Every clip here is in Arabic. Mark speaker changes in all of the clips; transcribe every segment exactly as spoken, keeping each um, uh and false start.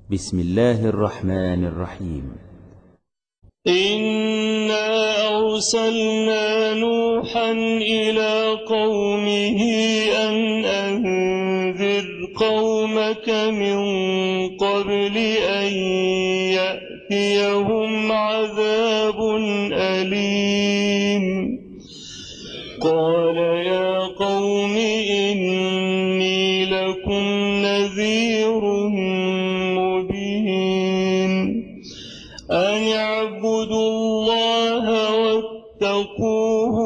Speaker 1: بسم الله الرحمن الرحيم.
Speaker 2: إنا أرسلنا نوحا إلى قومه أن أنذر قومك من قبل أن يأتيهم عذاب أليم. قال يا قوم إني لكم نذير مبين أن اعبدوا الله واتقوه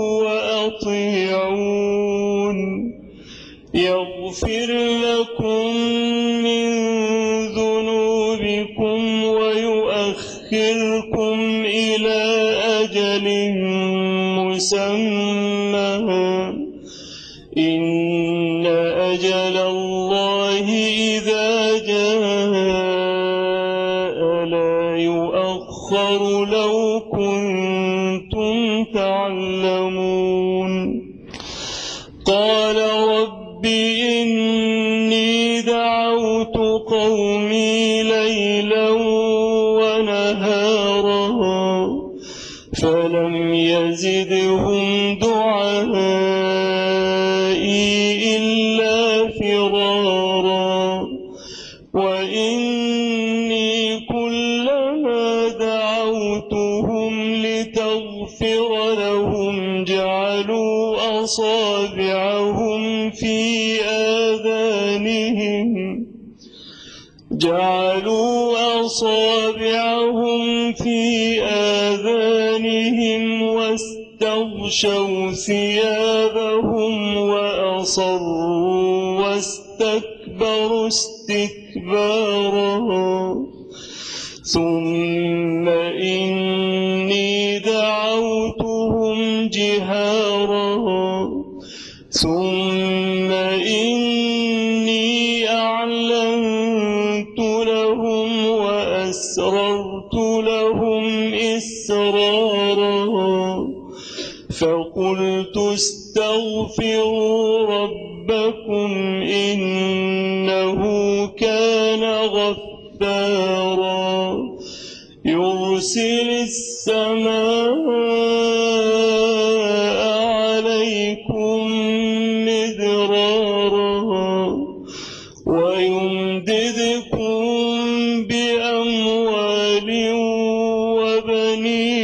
Speaker 2: وأطيعون يغفر لكم من ذنوبكم ويؤخركم إلى أجل مسمى إن أجل الله إذا جاء لا يؤخر لو كنتم تعلمون. قال رب إني دعوت قومي ليلا ونهارا فلم يزدهم دعائي إلا فرارا وإني كلما دعوتهم لتغفر لهم جعلوا أصابعهم في آذانهم جعلوا أصابعهم في آذانهم واستغشوا ثيابهم وأصروا واستكبروا استكبارا ثم إني دعوتهم جهارا ثم إني أعلنت لهم وأسررت لهم إسرارا فقلت استغفروا ربكم إنه كان غفارا يرسل السماء عليكم مدرارا ويمددكم بأموال وبنين